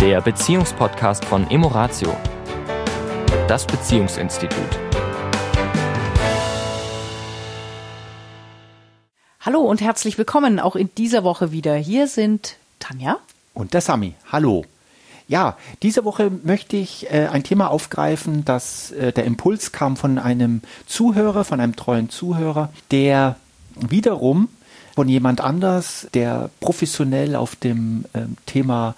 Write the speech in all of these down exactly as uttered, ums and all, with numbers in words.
der Beziehungspodcast von Emoratio, das Beziehungsinstitut. Hallo und herzlich willkommen auch in dieser Woche wieder. Hier sind Tanja und der Sami. Hallo. Ja, diese Woche möchte ich äh, ein Thema aufgreifen, das äh, der Impuls kam von einem Zuhörer, von einem treuen Zuhörer, der wiederum von jemand anders, der professionell auf dem ähm, Thema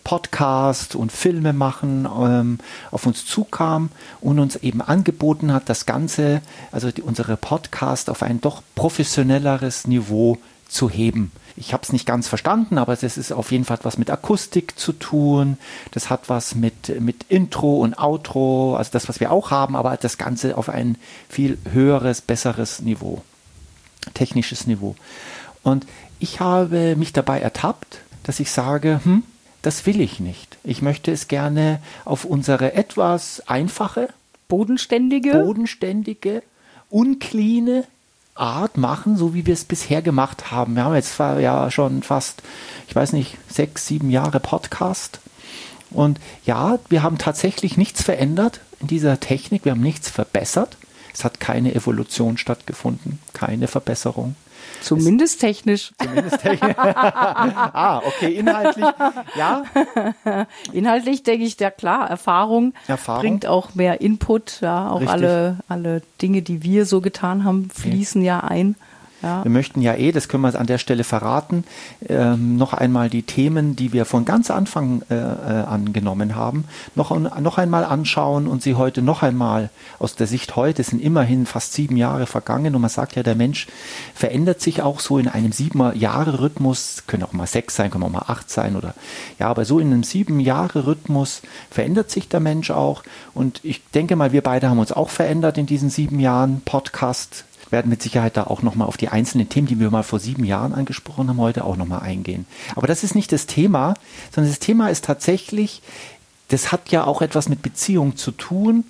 Podcast und Filme machen ähm, auf uns zukam und uns eben angeboten hat, das Ganze, also die, unsere Podcast auf ein doch professionelleres Niveau zu heben. Ich habe es nicht ganz verstanden, aber es ist auf jeden Fall was mit Akustik zu tun. Das hat was mit, mit Intro und Outro, also das, was wir auch haben, aber das Ganze auf ein viel höheres, besseres Niveau, technisches Niveau. Und ich habe mich dabei ertappt, dass ich sage, hm, das will ich nicht. Ich möchte es gerne auf unsere etwas einfache, bodenständige, bodenständige, uncleane Art machen, so wie wir es bisher gemacht haben. Wir haben jetzt ja schon fast, ich weiß nicht, sechs, sieben Jahre Podcast. Und ja, wir haben tatsächlich nichts verändert in dieser Technik. Wir haben nichts verbessert. Es hat keine Evolution stattgefunden, keine Verbesserung. Zumindest es, technisch. Zumindest technisch. ah, okay, inhaltlich, ja. Inhaltlich denke ich, ja klar, Erfahrung, Erfahrung bringt auch mehr Input. Ja, auch alle, alle Dinge, die wir so getan haben, fließen ja, ja ein. Ja. Wir möchten ja eh, das können wir an der Stelle verraten, ähm, noch einmal die Themen, die wir von ganz Anfang äh, äh, angenommen haben, noch, noch einmal anschauen und sie heute noch einmal aus der Sicht heute, sind immerhin fast sieben Jahre vergangen und man sagt ja, der Mensch verändert sich auch so in einem sieben-Jahre-Rhythmus, können auch mal sechs sein, können auch mal acht sein oder ja, aber so in einem sieben-Jahre-Rhythmus verändert sich der Mensch auch und ich denke mal, wir beide haben uns auch verändert in diesen sieben Jahren Podcast. Werden mit Sicherheit da auch nochmal auf die einzelnen Themen, die wir mal vor sieben Jahren angesprochen haben, heute auch nochmal eingehen. Aber das ist nicht das Thema, sondern das Thema ist tatsächlich, das hat ja auch etwas mit Beziehung zu tun.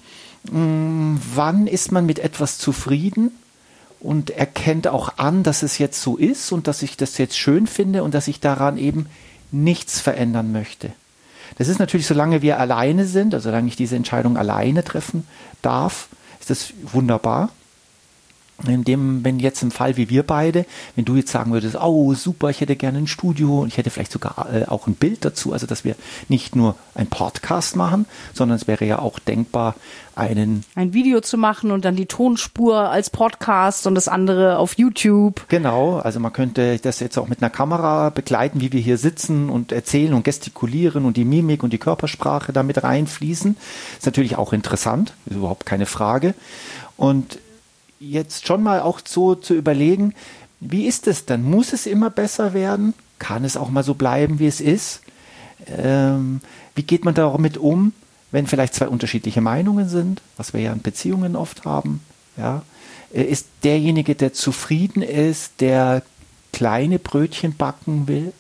Wann ist man mit etwas zufrieden und erkennt auch an, dass es jetzt so ist und dass ich das jetzt schön finde und dass ich daran eben nichts verändern möchte. Das ist natürlich, solange wir alleine sind, also solange ich diese Entscheidung alleine treffen darf, ist das wunderbar. In dem, wenn jetzt im Fall wie wir beide, wenn du jetzt sagen würdest, oh super, ich hätte gerne ein Studio und ich hätte vielleicht sogar äh, auch ein Bild dazu, also dass wir nicht nur ein Podcast machen, sondern es wäre ja auch denkbar, einen ein Video zu machen und dann die Tonspur als Podcast und das andere auf YouTube. Genau, also man könnte das jetzt auch mit einer Kamera begleiten, wie wir hier sitzen und erzählen und gestikulieren und die Mimik und die Körpersprache damit reinfließen. Ist natürlich auch interessant, ist überhaupt keine Frage. Und jetzt schon mal auch so zu überlegen, wie ist es dann? Muss es immer besser werden? Kann es auch mal so bleiben, wie es ist? Ähm, wie geht man damit um, wenn vielleicht zwei unterschiedliche Meinungen sind, was wir ja in Beziehungen oft haben? Ja? Ist derjenige, der zufrieden ist, der kleine Brötchen backen will?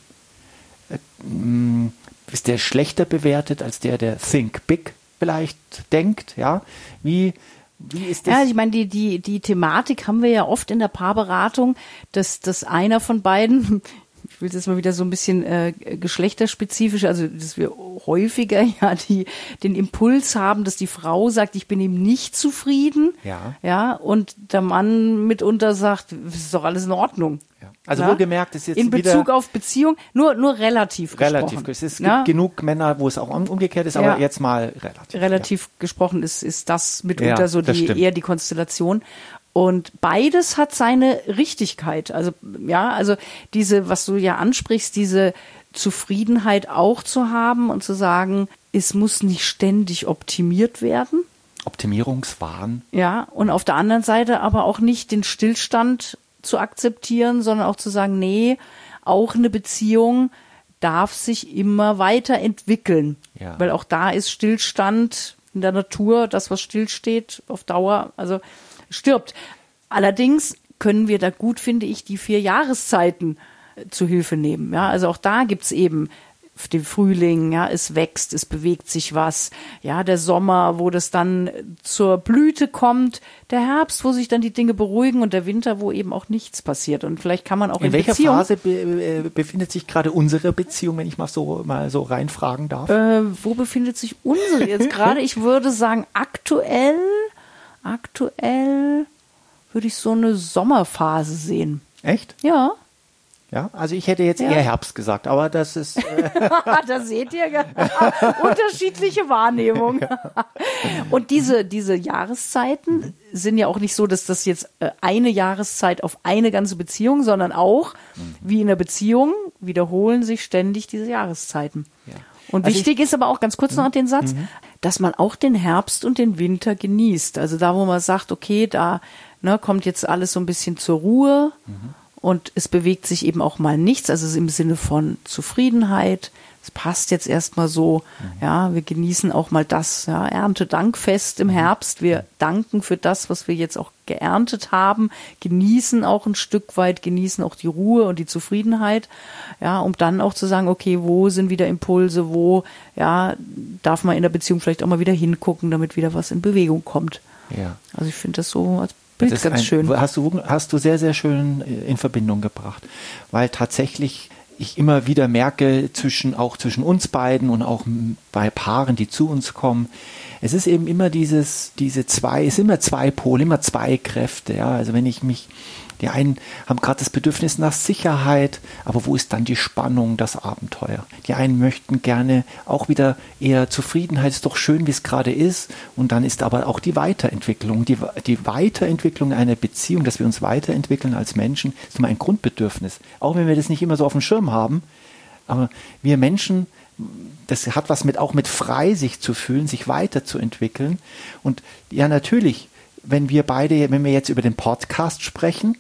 Ist der schlechter bewertet als der, der Think Big vielleicht denkt? Ja? Wie Wie ist das? Ja, ich meine, die, die, die Thematik haben wir ja oft in der Paarberatung, dass, dass einer von beiden, ich will jetzt mal wieder so ein bisschen äh, geschlechterspezifisch, also dass wir häufiger ja die, den Impuls haben, dass die Frau sagt, ich bin eben nicht zufrieden. Ja. Ja, und der Mann mitunter sagt, es ist doch alles in Ordnung. Ja. Also ja? wohlgemerkt ist jetzt in Bezug wieder auf Beziehung, nur, nur relativ, relativ gesprochen. Es gibt ja? genug Männer, wo es auch umgekehrt ist, aber ja. jetzt mal relativ. Relativ ja. gesprochen ist, ist das mitunter ja, so die, stimmt. eher die Konstellation. Und beides hat seine Richtigkeit. Also, ja, also diese, was du ja ansprichst, diese Zufriedenheit auch zu haben und zu sagen, es muss nicht ständig optimiert werden. Optimierungswahn. Ja, und auf der anderen Seite aber auch nicht den Stillstand zu akzeptieren, sondern auch zu sagen, nee, auch eine Beziehung darf sich immer weiterentwickeln. Ja. Weil auch da ist Stillstand in der Natur, das, was stillsteht, auf Dauer, also stirbt. Allerdings können wir da gut, finde ich, die vier Jahreszeiten zu Hilfe nehmen. Ja, also auch da gibt's eben den Frühling, ja, es wächst, es bewegt sich was, ja, der Sommer, wo das dann zur Blüte kommt, der Herbst, wo sich dann die Dinge beruhigen und der Winter, wo eben auch nichts passiert. Und vielleicht kann man auch in, in welcher Beziehung, Phase be befindet sich gerade unsere Beziehung, wenn ich mal so mal so reinfragen darf? Äh, wo befindet sich unsere jetzt gerade? Ich würde sagen, aktuell, aktuell würde ich so eine Sommerphase sehen. Echt? Ja. Ja, also ich hätte jetzt Ja. eher Herbst gesagt, aber das ist... Äh Da seht ihr unterschiedliche Wahrnehmung. Und diese, diese Jahreszeiten sind ja auch nicht so, dass das jetzt äh, eine Jahreszeit auf eine ganze Beziehung, sondern auch, wie in einer Beziehung, wiederholen sich ständig diese Jahreszeiten. Ja. Und Also wichtig ist aber auch ganz kurz noch den Satz, dass man auch den Herbst und den Winter genießt. Also da, wo man sagt, okay, da ne, kommt jetzt alles so ein bisschen zur Ruhe. Und es bewegt sich eben auch mal nichts, also im Sinne von Zufriedenheit. Es passt jetzt erstmal so, mhm. ja, wir genießen auch mal das, ja, Erntedankfest im Herbst. Wir danken für das, was wir jetzt auch geerntet haben, genießen auch ein Stück weit, genießen auch die Ruhe und die Zufriedenheit, ja, um dann auch zu sagen, okay, wo sind wieder Impulse, wo, ja, darf man in der Beziehung vielleicht auch mal wieder hingucken, damit wieder was in Bewegung kommt. Ja. Also ich finde das so als Bild das ist ganz ein, schön. Hast du, hast du sehr, sehr schön in Verbindung gebracht, weil tatsächlich ich immer wieder merke, zwischen, auch zwischen uns beiden und auch bei Paaren, die zu uns kommen, es ist eben immer dieses, diese zwei, es sind immer zwei Pole, immer zwei Kräfte, ja, also wenn ich mich, die einen haben gerade das Bedürfnis nach Sicherheit, aber wo ist dann die Spannung, das Abenteuer? Die einen möchten gerne auch wieder eher Zufriedenheit, ist doch schön, wie es gerade ist. Und dann ist aber auch die Weiterentwicklung, die, die Weiterentwicklung einer Beziehung, dass wir uns weiterentwickeln als Menschen, ist immer ein Grundbedürfnis. Auch wenn wir das nicht immer so auf dem Schirm haben, aber wir Menschen, das hat was mit, auch mit frei sich zu fühlen, sich weiterzuentwickeln. Und ja, natürlich, wenn wir beide, wenn wir jetzt über den Podcast sprechen,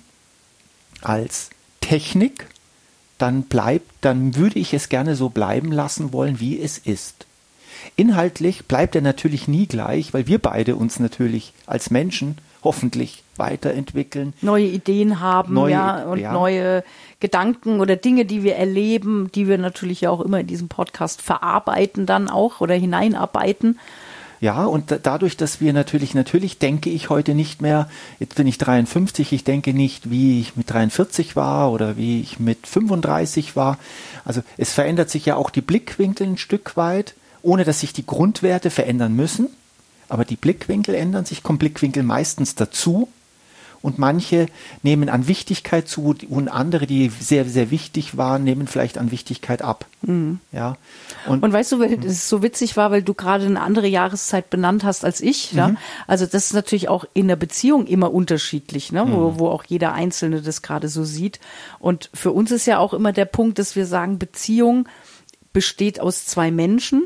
als Technik, dann bleibt, dann würde ich es gerne so bleiben lassen wollen, wie es ist. Inhaltlich bleibt er natürlich nie gleich, weil wir beide uns natürlich als Menschen hoffentlich weiterentwickeln. Neue Ideen haben, neue, ja, und ja. neue Gedanken oder Dinge, die wir erleben, die wir natürlich ja auch immer in diesem Podcast verarbeiten dann auch oder hineinarbeiten. Ja, und da, dadurch, dass wir natürlich, natürlich denke ich heute nicht mehr, jetzt bin ich dreiundfünfzig, ich denke nicht, wie ich mit dreiundvierzig war oder wie ich mit fünfunddreißig war. Also es verändert sich ja auch die Blickwinkel ein Stück weit, ohne dass sich die Grundwerte verändern müssen. Aber die Blickwinkel ändern sich, kommen Blickwinkel meistens dazu. Und manche nehmen an Wichtigkeit zu und andere, die sehr, sehr wichtig waren, nehmen vielleicht an Wichtigkeit ab. Mhm. Ja. Und, und weißt du, weil es so witzig war, weil du gerade eine andere Jahreszeit benannt hast als ich. Mhm. Ja? Also das ist natürlich auch in der Beziehung immer unterschiedlich, ne? Mhm. wo, wo auch jeder Einzelne das gerade so sieht. Und für uns ist ja auch immer der Punkt, dass wir sagen, Beziehung besteht aus zwei Menschen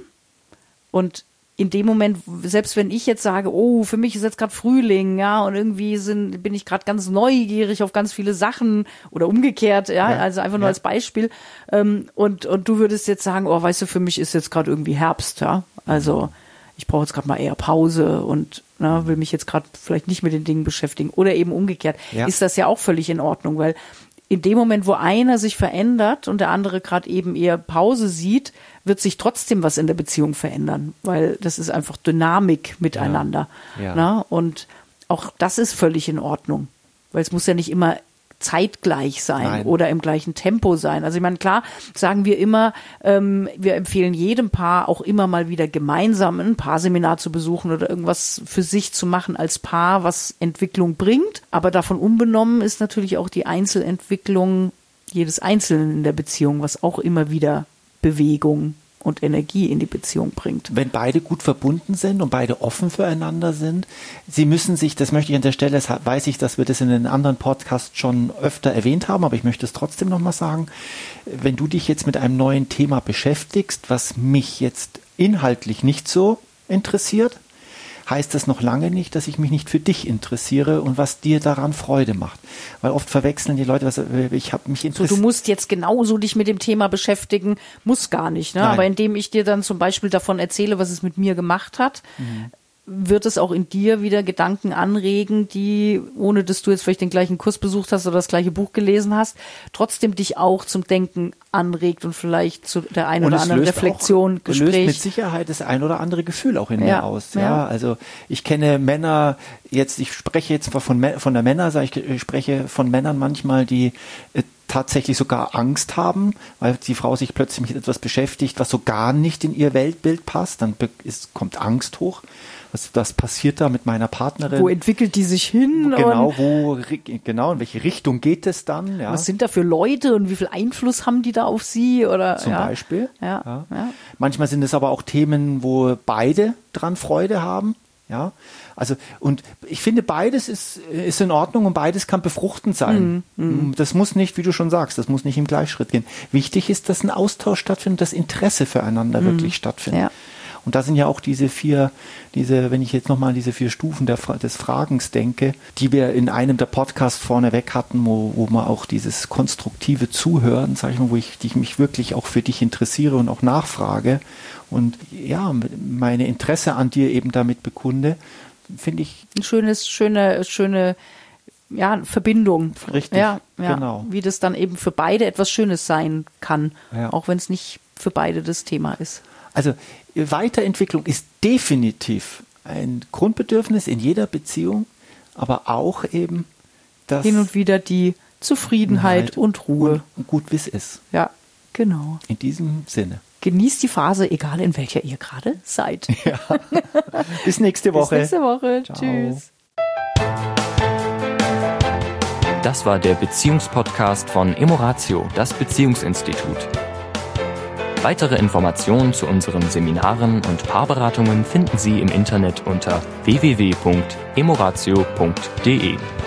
und in dem Moment, selbst wenn ich jetzt sage, oh, für mich ist jetzt gerade Frühling, ja, und irgendwie sind, bin ich gerade ganz neugierig auf ganz viele Sachen oder umgekehrt, ja, ja also einfach nur ja. als Beispiel. Ähm, und, und du würdest jetzt sagen, oh, weißt du, für mich ist jetzt gerade irgendwie Herbst, ja. Also ich brauche jetzt gerade mal eher Pause und na, will mich jetzt gerade vielleicht nicht mit den Dingen beschäftigen. Oder eben umgekehrt. Ja. Ist das ja auch völlig in Ordnung, weil in dem Moment, wo einer sich verändert und der andere gerade eben eher Pause sieht, wird sich trotzdem was in der Beziehung verändern, weil das ist einfach Dynamik miteinander. Ja. Ja. Na? Und auch das ist völlig in Ordnung, weil es muss ja nicht immer zeitgleich sein Nein. oder im gleichen Tempo sein. Also ich meine, klar sagen wir immer, ähm, wir empfehlen jedem Paar auch immer mal wieder gemeinsam ein Paarseminar zu besuchen oder irgendwas für sich zu machen als Paar, was Entwicklung bringt. Aber davon unbenommen ist natürlich auch die Einzelentwicklung jedes Einzelnen in der Beziehung, was auch immer wieder Bewegung und Energie in die Beziehung bringt. Wenn beide gut verbunden sind und beide offen füreinander sind, sie müssen sich, das möchte ich an der Stelle, das weiß ich, dass wir das in den anderen Podcasts schon öfter erwähnt haben, aber ich möchte es trotzdem nochmal sagen, wenn du dich jetzt mit einem neuen Thema beschäftigst, was mich jetzt inhaltlich nicht so interessiert, heißt das noch lange nicht, dass ich mich nicht für dich interessiere und was dir daran Freude macht. Weil oft verwechseln die Leute, was ich habe mich interessiert. So, du musst jetzt genauso dich mit dem Thema beschäftigen, muss gar nicht. Ne? Aber indem ich dir dann zum Beispiel davon erzähle, was es mit mir gemacht hat, mhm. wird es auch in dir wieder Gedanken anregen, die, ohne dass du jetzt vielleicht den gleichen Kurs besucht hast oder das gleiche Buch gelesen hast, trotzdem dich auch zum Denken anregt und vielleicht zu der einen oder anderen Reflexion, auch, Gespräch. löst mit Sicherheit das ein oder andere Gefühl auch in ja, mir aus. Ja, ja. Also ich kenne Männer, jetzt, ich spreche jetzt von, von der Männerseite, ich spreche von Männern manchmal, die äh, tatsächlich sogar Angst haben, weil die Frau sich plötzlich mit etwas beschäftigt, was so gar nicht in ihr Weltbild passt. Dann ist, kommt Angst hoch. Was, was passiert da mit meiner Partnerin? Wo entwickelt die sich hin? Genau, wo, genau, in welche Richtung geht es dann? Ja. Was sind da für Leute und wie viel Einfluss haben die da auf sie? Oder, Zum ja. Beispiel. Ja, ja. ja. Manchmal sind es aber auch Themen, wo beide dran Freude haben. Ja, also und ich finde, beides ist, ist in Ordnung und beides kann befruchtend sein. Mm, mm. Das muss nicht, wie du schon sagst, das muss nicht im Gleichschritt gehen. Wichtig ist, dass ein Austausch stattfindet, dass Interesse füreinander mm. wirklich stattfindet. Ja. Und da sind ja auch diese vier, diese, wenn ich jetzt nochmal an diese vier Stufen der, des Fragens denke, die wir in einem der Podcasts vorneweg hatten, wo, wo man auch dieses konstruktive Zuhören, sag ich mal, wo ich, ich mich wirklich auch für dich interessiere und auch nachfrage und ja, meine Interesse an dir eben damit bekunde, finde ich. Ein schönes, schöne, schöne, ja, Verbindung. Richtig, ja, ja, genau. Wie das dann eben für beide etwas Schönes sein kann, ja. auch wenn es nicht für beide das Thema ist. Also Weiterentwicklung ist definitiv ein Grundbedürfnis in jeder Beziehung, aber auch eben das hin und wieder die Zufriedenheit und Ruhe. Und gut, wie es ist. Ja, genau. In diesem Sinne. Genießt die Phase, egal in welcher ihr gerade seid. Ja. Bis nächste Woche. Bis nächste Woche. Ciao. Tschüss. Das war der Beziehungspodcast von Emoratio, das Beziehungsinstitut. Weitere Informationen zu unseren Seminaren und Paarberatungen finden Sie im Internet unter w w w punkt emoratio punkt d e.